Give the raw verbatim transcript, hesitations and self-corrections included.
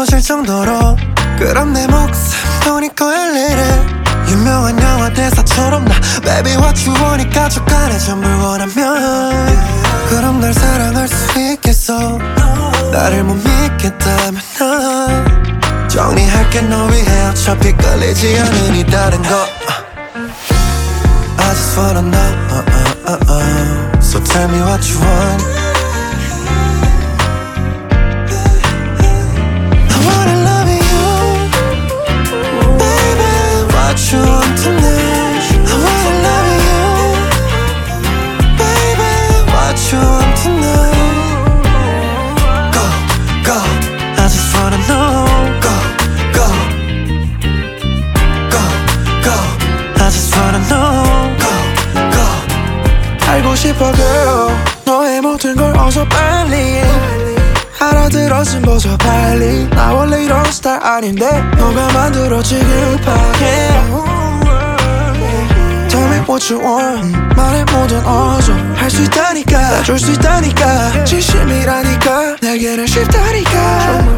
무너질 정도로 그럼 내 목숨 돈이 커야 일이래. 유명한 영화 대사처럼 나 Baby what you want 이 가족 안에 전부 원하면 그럼 날 사랑할 수 있겠어. 나를 못 믿겠다면 난 정리할게 너 위해. 어차피 끌리지 않으니 다른 거 I just wanna know uh, uh, uh, uh. So tell me what you want. I wanna love you baby. What you want tonight. I wanna love you baby. What you want tonight. Go, go. I just wanna know. Go, go. Go, go. I just wanna know. 알고 싶어 girl 너의 모든 걸 어서 빨리 알아들었음 벗어 빨리. 나 원래 이런 스타일 아닌데 너가 만들어지길 바래. Tell me what you want. 말해 뭐든 어서 할 수 있다니까. 줄 수 있다니까. 진심이라니까 내게는 쉽다니까.